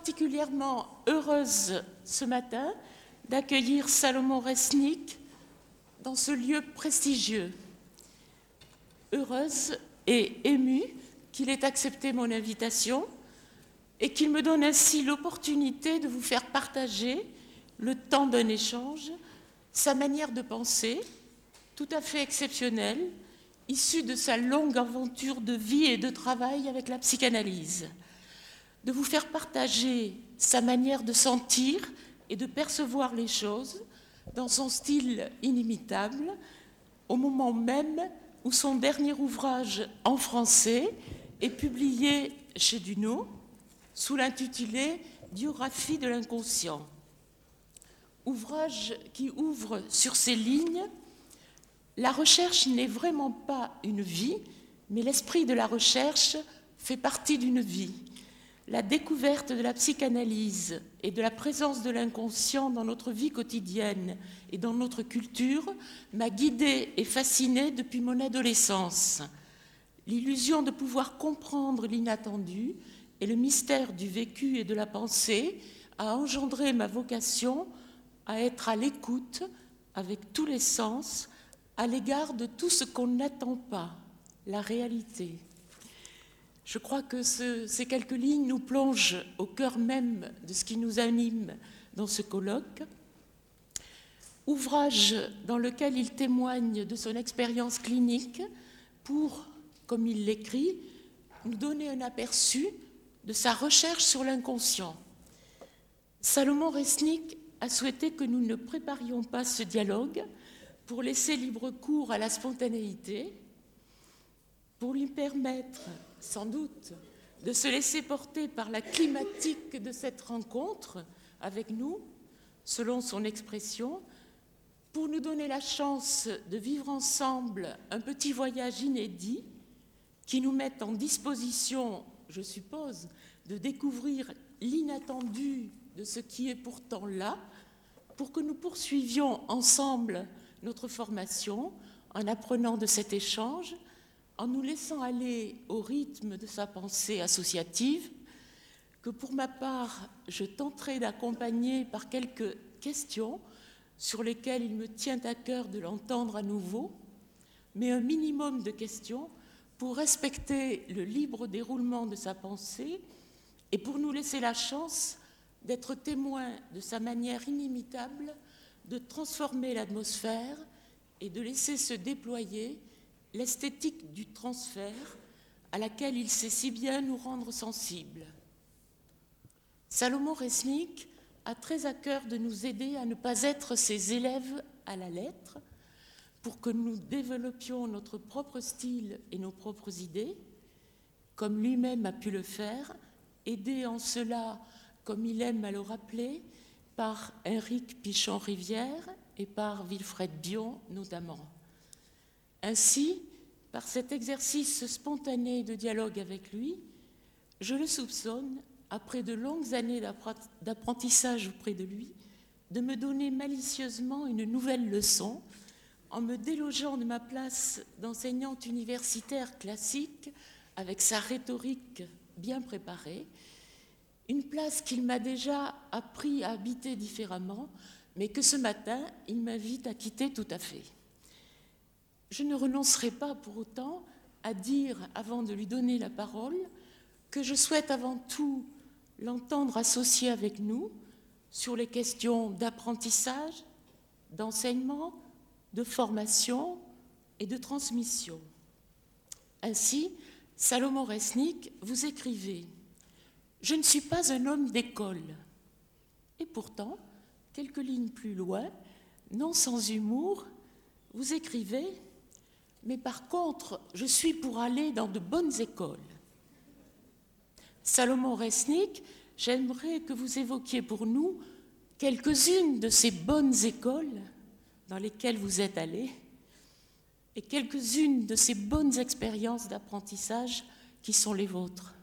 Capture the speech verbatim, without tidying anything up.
particulièrement heureuse ce matin d'accueillir Salomon Resnick dans ce lieu prestigieux. Heureuse et émue qu'il ait accepté mon invitation et qu'il me donne ainsi l'opportunité de vous faire partager, le temps d'un échange, sa manière de penser, tout à fait exceptionnelle, issue de sa longue aventure de vie et de travail avec la psychanalyse, de vous faire partager sa manière de sentir et de percevoir les choses dans son style inimitable, au moment même où son dernier ouvrage en français est publié chez Duno sous l'intitulé « Biographie de l'inconscient ». Ouvrage qui ouvre sur ces lignes: la recherche n'est vraiment pas une vie, mais l'esprit de la recherche fait partie d'une vie. La découverte de la psychanalyse et de la présence de l'inconscient dans notre vie quotidienne et dans notre culture m'a guidée et fascinée depuis mon adolescence. L'illusion de pouvoir comprendre l'inattendu et le mystère du vécu et de la pensée a engendré ma vocation à être à l'écoute, avec tous les sens, à l'égard de tout ce qu'on n'attend pas, la réalité. Je crois que ce, ces quelques lignes nous plongent au cœur même de ce qui nous anime dans ce colloque. Ouvrage dans lequel il témoigne de son expérience clinique pour, comme il l'écrit, nous donner un aperçu de sa recherche sur l'inconscient. Salomon Resnick a souhaité que nous ne préparions pas ce dialogue pour laisser libre cours à la spontanéité, pour lui permettre, sans doute, de se laisser porter par la climatique de cette rencontre avec nous, selon son expression, pour nous donner la chance de vivre ensemble un petit voyage inédit qui nous mette en disposition, je suppose, de découvrir l'inattendu de ce qui est pourtant là, pour que nous poursuivions ensemble notre formation en apprenant de cet échange, en nous laissant aller au rythme de sa pensée associative, que pour ma part, je tenterai d'accompagner par quelques questions sur lesquelles il me tient à cœur de l'entendre à nouveau, mais un minimum de questions pour respecter le libre déroulement de sa pensée et pour nous laisser la chance d'être témoins de sa manière inimitable de transformer l'atmosphère et de laisser se déployer l'esthétique du transfert à laquelle il sait si bien nous rendre sensibles. Salomon Resnick a très à cœur de nous aider à ne pas être ses élèves à la lettre, pour que nous développions notre propre style et nos propres idées, comme lui-même a pu le faire, aidé en cela, comme il aime à le rappeler, par Henrique Pichon-Rivière et par Wilfred Bion notamment. Ainsi, par cet exercice spontané de dialogue avec lui, je le soupçonne, après de longues années d'apprentissage auprès de lui, de me donner malicieusement une nouvelle leçon en me délogeant de ma place d'enseignante universitaire classique avec sa rhétorique bien préparée, une place qu'il m'a déjà appris à habiter différemment, mais que ce matin, il m'invite à quitter tout à fait. Je ne renoncerai pas pour autant à dire, avant de lui donner la parole, que je souhaite avant tout l'entendre associer avec nous sur les questions d'apprentissage, d'enseignement, de formation et de transmission. Ainsi, Salomon Resnick, vous écrivez « Je ne suis pas un homme d'école ». Et pourtant, quelques lignes plus loin, non sans humour, vous écrivez « Mais par contre, je suis pour aller dans de bonnes écoles ». Salomon Resnick, j'aimerais que vous évoquiez pour nous quelques-unes de ces bonnes écoles dans lesquelles vous êtes allé et quelques-unes de ces bonnes expériences d'apprentissage qui sont les vôtres.